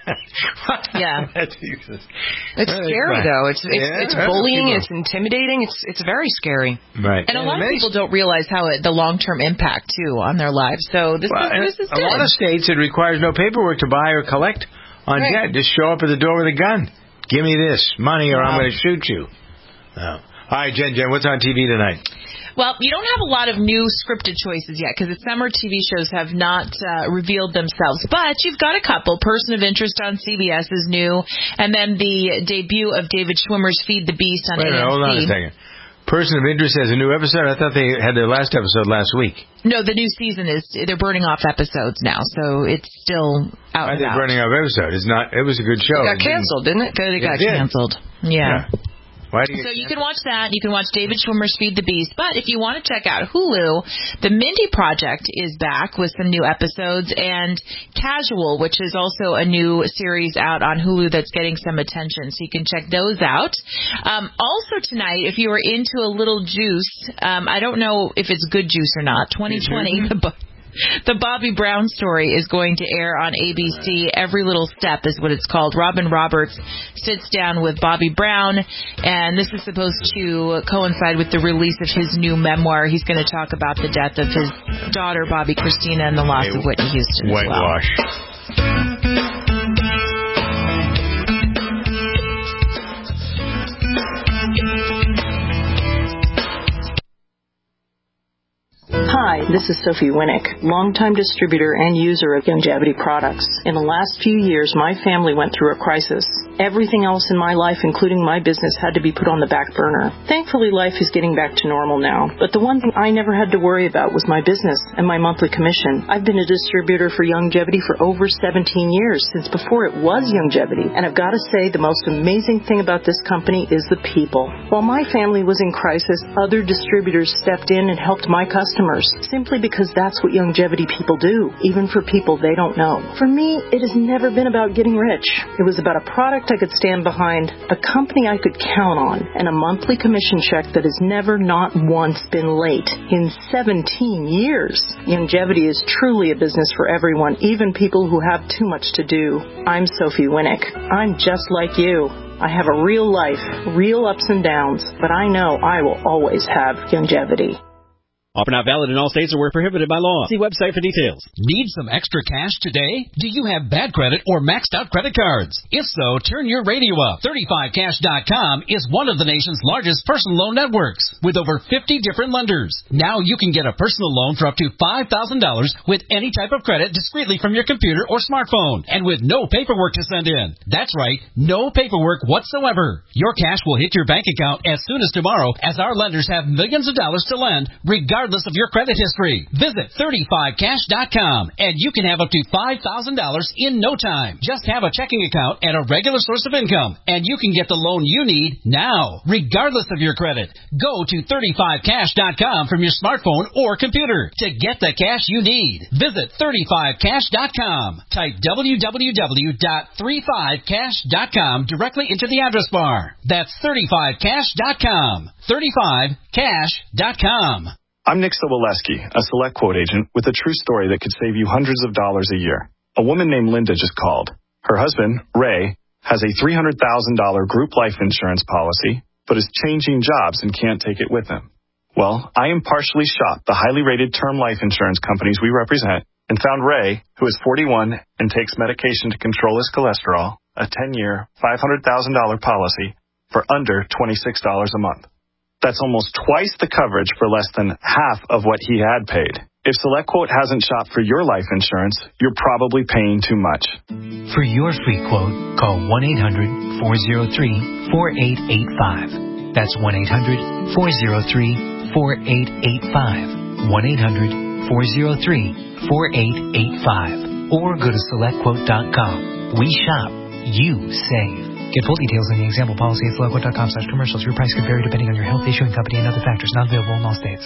Yeah, That's it's scary fun. though. It's it's, Yeah, it's bullying. It's intimidating. It's it's very scary. Right. And a lot of people don't realize how it, the long-term impact too on their lives. So this well, is this is a good. lot of states it requires no paperwork to buy or collect on right. debt. Just show up at the door with a gun. Give me this money, or wow. I'm going to shoot you. Oh. All right, Jen, Jen, what's on T V tonight? Well, you don't have a lot of new scripted choices yet because the summer T V shows have not uh, revealed themselves. But you've got a couple. Person of Interest on C B S is new. And then the debut of David Schwimmer's Feed the Beast on Wait a minute, A M C. hold on a second. Person of Interest has a new episode? I thought they had their last episode last week. No, the new season is, they're burning off episodes now, so it's still out Why are and they out. burning off episodes? It's not, it was a good show. It got canceled, didn't it? It got did. canceled. Yeah. yeah. Why do you so you can watch that. You can watch David Schwimmer's Feed the Beast. But if you want to check out Hulu, The Mindy Project is back with some new episodes, and Casual, which is also a new series out on Hulu that's getting some attention. So you can check those out. Um, also tonight, if you are into a little juice, um, I don't know if it's good juice or not, twenty twenty, the book. The Bobby Brown story is going to air on A B C. Every Little Step is what it's called. Robin Roberts sits down with Bobby Brown, and this is supposed to coincide with the release of his new memoir. He's going to talk about the death of his daughter, Bobby Christina, and the loss of Whitney Houston as well. Whitewash. Hi, this is Sophie Winnick, longtime distributor and user of Youngevity products. In the last few years, my family went through a crisis. Everything else in my life, including my business, had to be put on the back burner. Thankfully, life is getting back to normal now. But the one thing I never had to worry about was my business and my monthly commission. I've been a distributor for Youngevity for over seventeen years, since before it was Youngevity. And I've got to say, the most amazing thing about this company is the people. While my family was in crisis, other distributors stepped in and helped my customers, simply because that's what Youngevity people do, even for people they don't know. For me, it has never been about getting rich. It was about a product I could stand behind, a company I could count on, and a monthly commission check that has never not once been late in seventeen years. Youngevity is truly a business for everyone, even people who have too much to do. I'm Sophie Winnick. I'm just like you. I have a real life, real ups and downs, but I know I will always have longevity. Offer not valid in all states or where prohibited by law. See website for details. Need some extra cash today? Do you have bad credit or maxed out credit cards? If so, turn your radio up. thirty-five cash dot com is one of the nation's largest personal loan networks with over fifty different lenders. Now you can get a personal loan for up to five thousand dollars with any type of credit discreetly from your computer or smartphone and with no paperwork to send in. That's right, no paperwork whatsoever. Your cash will hit your bank account as soon as tomorrow as our lenders have millions of dollars to lend regardless of your credit history. Visit thirty-five cash dot com and you can have up to five thousand dollars in no time. Just have a checking account and a regular source of income and you can get the loan you need now, regardless of your credit. Go to thirty-five cash dot com from your smartphone or computer to get the cash you need. Visit thirty-five cash dot com. Type w w w dot thirty-five cash dot com directly into the address bar. That's thirty-five cash dot com. thirty-five cash dot com. I'm Nick Soboleski, a Select Quote agent with a true story that could save you hundreds of dollars a year. A woman named Linda just called. Her husband, Ray, has a three hundred thousand dollars group life insurance policy, but is changing jobs and can't take it with him. Well, I impartially shopped the highly rated term life insurance companies we represent and found Ray, who is forty-one and takes medication to control his cholesterol, a ten-year, five hundred thousand dollars policy for under twenty-six dollars a month. That's almost twice the coverage for less than half of what he had paid. If SelectQuote hasn't shopped for your life insurance, you're probably paying too much. For your free quote, call one eight hundred four oh three four eight eight five. That's one eight hundred four oh three four eight eight five. one eight hundred four oh three four eight eight five. Or go to select quote dot com. We shop, you save. Get full details on the example policy at select quote dot com slash commercials. Your price could vary depending on your health, issuing company, and other factors. Not available in all states.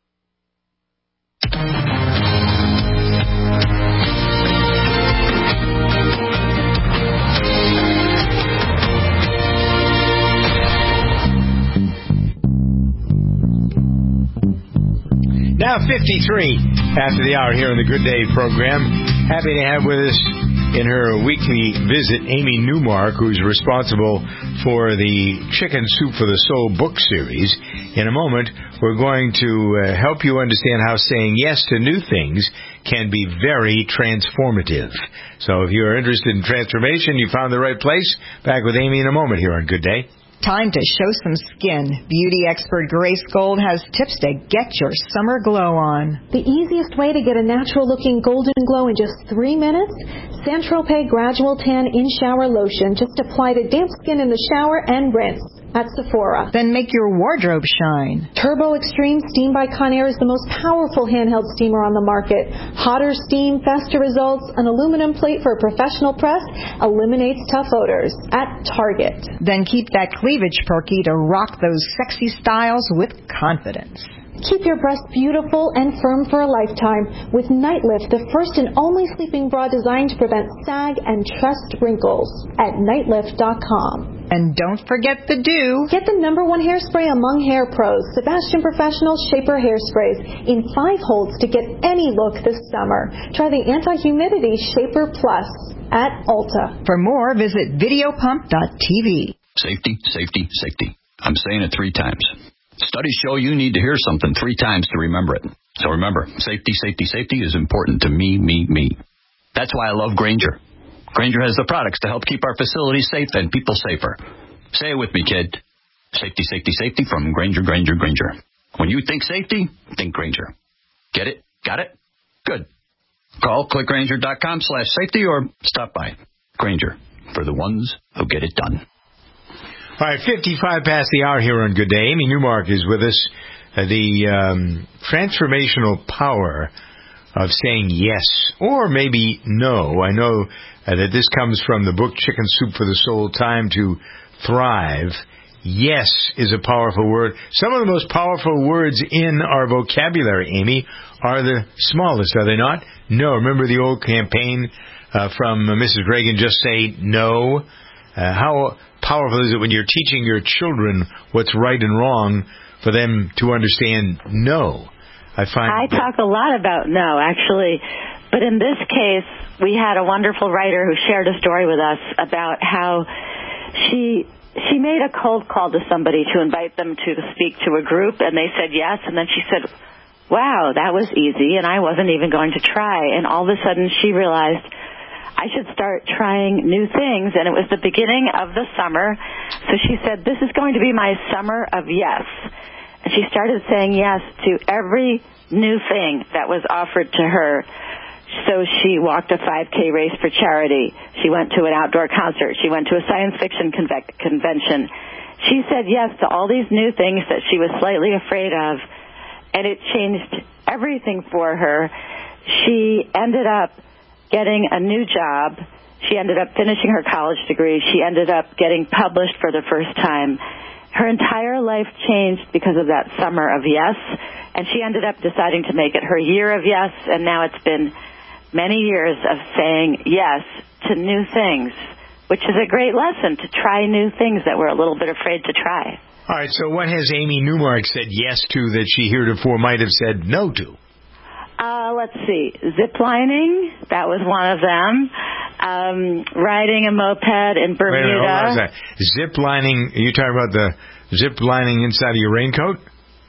Now fifty-three after the hour here on the Good Day program. Happy to have with us in her weekly visit Amy Newmark, who's responsible for the Chicken Soup for the Soul book series. In a moment, we're going to uh, help you understand how saying yes to new things can be very transformative. So if you're interested in transformation, you found the right place. Back with Amy in a moment here on Good Day. Time to show some skin. Beauty expert Grace Gold has tips to get your summer glow on. The easiest way to get a natural-looking golden glow in just three minutes? Saint-Tropez Gradual Tan In-Shower Lotion. Just apply to damp skin in the shower and rinse at Sephora. Then make your wardrobe shine. Turbo Extreme Steam by Conair is the most powerful handheld steamer on the market. Hotter steam, faster results, an aluminum plate for a professional press, eliminates tough odors at Target. Then keep that cleavage perky to rock those sexy styles with confidence. Keep your breasts beautiful and firm for a lifetime with Nightlift, the first and only sleeping bra designed to prevent sag and trust wrinkles at nightlift dot com. And don't forget the dew. Get the number one hairspray among hair pros, Sebastian Professional Shaper Hairsprays, in five holds to get any look this summer. Try the anti-humidity Shaper Plus at Ulta. For more, visit video pump dot t v. Safety, safety, safety. I'm saying it three times. Studies show you need to hear something three times to remember it. So remember, safety, safety, safety is important to me, me, me. That's why I love Grainger. Grainger has the products to help keep our facilities safe and people safer. Say it with me, kid. Safety, safety, safety from Grainger, Grainger, Grainger. When you think safety, think Grainger. Get it? Got it? Good. Call click grainger dot com slash safety or stop by. Grainger, for the ones who get it done. All right, fifty-five past the hour here on Good Day. Amy Newmark is with us. Uh, the um, transformational power of saying yes or maybe no. I know uh, that this comes from the book Chicken Soup for the Soul, Time to Thrive. Yes is a powerful word. Some of the most powerful words in our vocabulary, Amy, are the smallest, are they not? No. Remember the old campaign uh, from uh, Missus Reagan, just say no? Uh, how powerful is it when you're teaching your children what's right and wrong for them to understand no? I find I talk a lot about no, actually. But in this case, we had a wonderful writer who shared a story with us about how she she made a cold call to somebody to invite them to speak to a group, and they said yes, and then she said, wow, that was easy, and I wasn't even going to try. And all of a sudden she realized I should start trying new things, and it was the beginning of the summer. So she said, this is going to be my summer of yes. And she started saying yes to every new thing that was offered to her. So she walked a five K race for charity. She went to an outdoor concert. She went to a science fiction conve- convention. She said yes to all these new things that she was slightly afraid of, and it changed everything for her. She ended up getting a new job. She ended up finishing her college degree. She ended up getting published for the first time. Her entire life changed because of that summer of yes, and she ended up deciding to make it her year of yes, and now it's been many years of saying yes to new things, which is a great lesson, to try new things that we're a little bit afraid to try. All right, so what has Amy Newmark said yes to that she heretofore might have said no to? Uh, let's see. Zip lining, that was one of them. Um, riding a moped in Bermuda. Wait a minute, hold on a second. Zip lining, are you talking about the zip lining inside of your raincoat?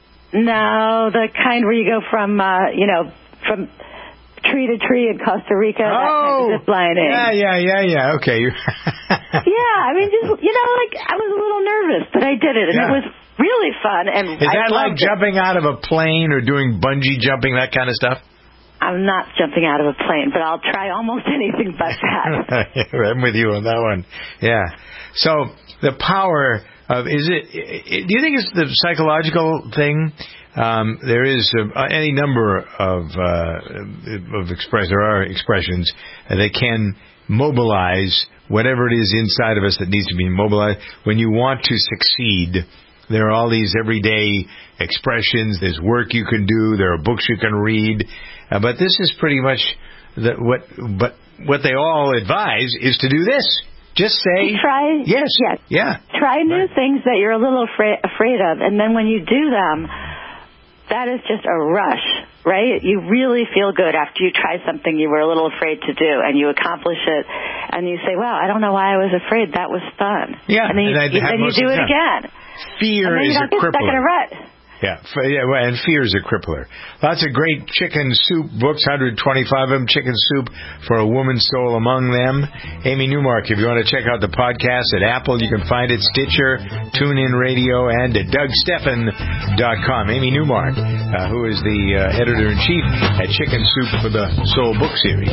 No, the kind where you go from, uh, you know, from tree to tree in Costa Rica. Oh, that kind of zip lining. Yeah, yeah, yeah, yeah. Okay. Yeah, I mean, just, you know, like, I was a little nervous, but I did it, and Yeah. it was really fun. And Is I that like loved it. jumping out of a plane or doing bungee jumping, that kind of stuff? I'm not jumping out of a plane, but I'll try almost anything but that. I'm with you on that one. Yeah. So the power of, is it, do you think it's the psychological thing? Um, there is uh, any number of uh, of express. There are expressions that can mobilize whatever it is inside of us that needs to be mobilized. When you want to succeed, there are all these everyday expressions. There's work you can do. There are books you can read. Uh, but this is pretty much the, what. But what they all advise is to do this. Just say try. Yes. Yes. Yeah. Try new right. things that you're a little afraid afraid of, and then when you do them, that is just a rush, right? You really feel good after you try something you were a little afraid to do, and you accomplish it, and you say, "Wow, I don't know why I was afraid. That was fun." Yeah, and then you, and you, then you do it again. Fear and then is you don't a get stuck in a crippler. rut. Yeah, f- yeah, well, and fear is a crippler. Lots of great chicken soup books, one hundred twenty-five of them, Chicken Soup for a Woman's Soul among them. Amy Newmark, if you want to check out the podcast at Apple, you can find it, Stitcher, TuneIn Radio, and at Doug Steffen dot com. Amy Newmark, uh, who is the uh, editor-in-chief at Chicken Soup for the Soul book series.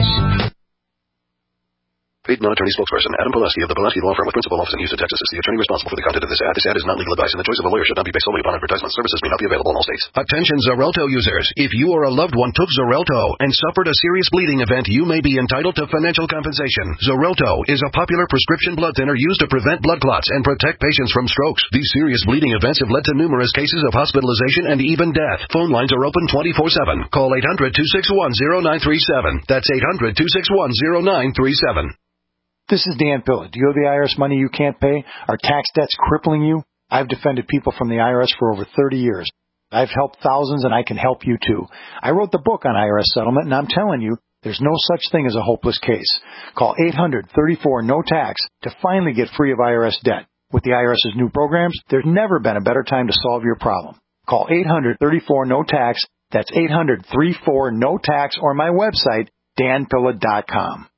Paid non-attorney spokesperson Adam Pulaski of the Pulaski Law Firm with principal office in Houston, Texas is the attorney responsible for the content of this ad. This ad is not legal advice, and the choice of a lawyer should not be based solely upon advertisement. Services may not be available in all states. Attention Xarelto users. If you or a loved one took Xarelto and suffered a serious bleeding event, you may be entitled to financial compensation. Xarelto is a popular prescription blood thinner used to prevent blood clots and protect patients from strokes. These serious bleeding events have led to numerous cases of hospitalization and even death. Phone lines are open twenty-four seven. Call eight hundred, two six one, zero nine three seven. That's eight hundred, two six one, zero nine three seven. This is Dan Pilla. Do you owe the I R S money you can't pay? Are tax debts crippling you? I've defended people from the I R S for over thirty years. I've helped thousands, and I can help you too. I wrote the book on I R S settlement, and I'm telling you, there's no such thing as a hopeless case. Call eight hundred, thirty-four, no tax to finally get free of I R S debt. With the IRS's new programs, there's never been a better time to solve your problem. Call eight hundred, thirty-four, no tax. That's eight hundred, thirty-four, no tax, or my website, dan pilla dot com.